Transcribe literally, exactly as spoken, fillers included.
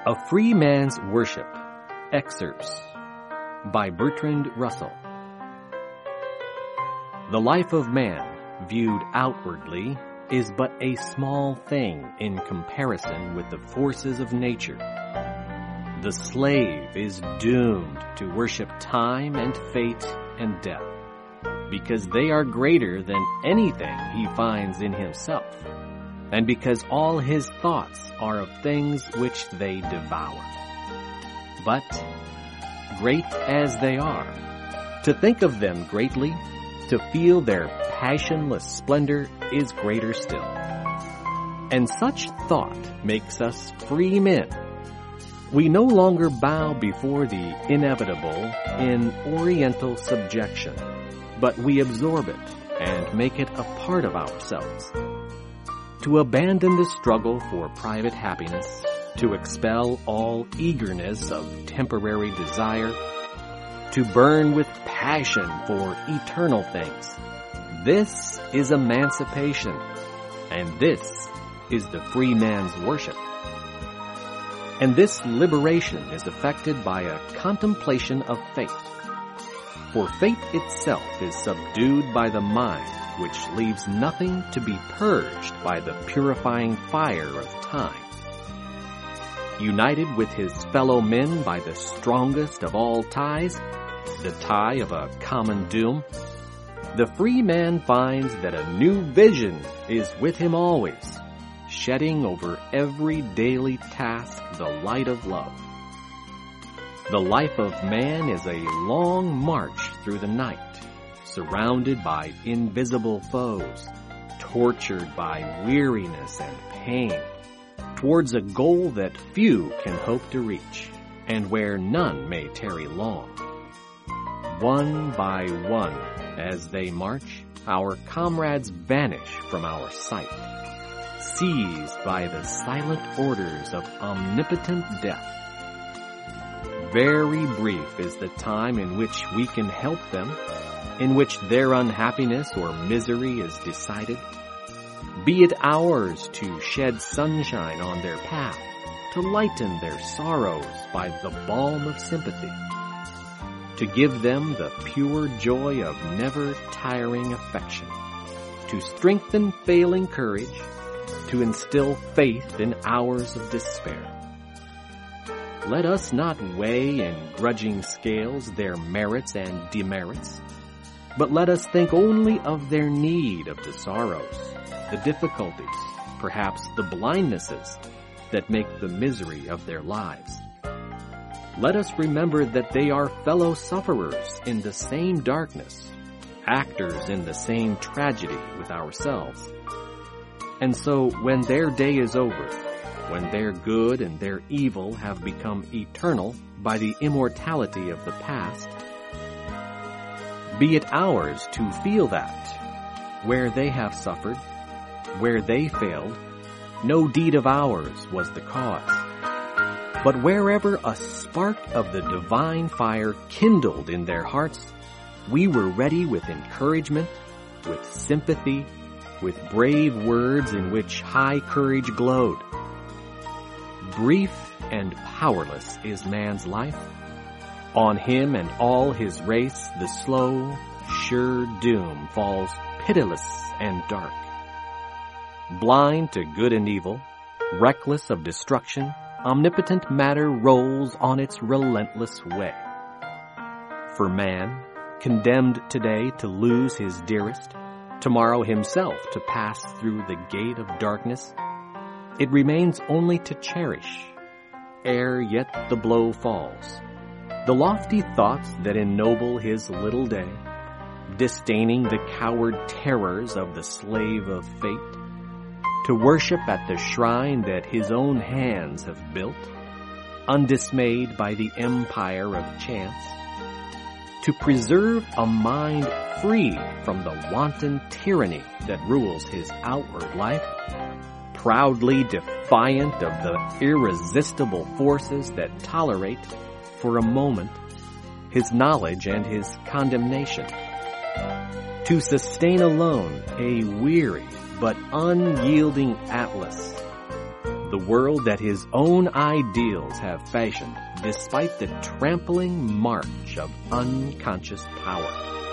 A Free Man's Worship, excerpts by Bertrand Russell. The life of man, viewed outwardly, is but a small thing in comparison with the forces of nature. The slave is doomed to worship time and fate and death, because they are greater than anything he finds in himself, and because all his thoughts are of things which they devour. But, great as they are, to think of them greatly, to feel their passionless splendor is greater still. And such thought makes us free men. We no longer bow before the inevitable in oriental subjection, but we absorb it and make it a part of ourselves. To abandon the struggle for private happiness, to expel all eagerness of temporary desire, to burn with passion for eternal things. This is emancipation, and this is the free man's worship. And this liberation is effected by a contemplation of faith. For faith itself is subdued by the mind, which leaves nothing to be purged by the purifying fire of time. United with his fellow men by the strongest of all ties, the tie of a common doom, the free man finds that a new vision is with him always, shedding over every daily task the light of love. The life of man is a long march through the night, surrounded by invisible foes, tortured by weariness and pain, towards a goal that few can hope to reach, and where none may tarry long. One by one, as they march, our comrades vanish from our sight, seized by the silent orders of omnipotent death. Very brief is the time in which we can help them, in which their unhappiness or misery is decided. Be it ours to shed sunshine on their path, to lighten their sorrows by the balm of sympathy, to give them the pure joy of never-tiring affection, to strengthen failing courage, to instill faith in hours of despair. Let us not weigh in grudging scales their merits and demerits, but let us think only of their need of the sorrows, the difficulties, perhaps the blindnesses that make the misery of their lives. Let us remember that they are fellow sufferers in the same darkness, actors in the same tragedy with ourselves. And so when their day is over, when their good and their evil have become eternal by the immortality of the past, be it ours to feel that, where they have suffered, where they failed, no deed of ours was the cause. But wherever a spark of the divine fire kindled in their hearts, we were ready with encouragement, with sympathy, with brave words in which high courage glowed. Brief and powerless is man's life. On him and all his race the slow, sure doom falls pitiless and dark. Blind to good and evil, reckless of destruction, omnipotent matter rolls on its relentless way. For man, condemned today to lose his dearest, tomorrow himself to pass through the gate of darkness, it remains only to cherish, ere yet the blow falls, the lofty thoughts that ennoble his little day, disdaining the coward terrors of the slave of fate, to worship at the shrine that his own hands have built, undismayed by the empire of chance, to preserve a mind free from the wanton tyranny that rules his outward life, proudly defiant of the irresistible forces that tolerate, for a moment, his knowledge and his condemnation, to sustain alone a weary but unyielding Atlas, the the world that his own ideals have fashioned, despite the trampling march of unconscious power.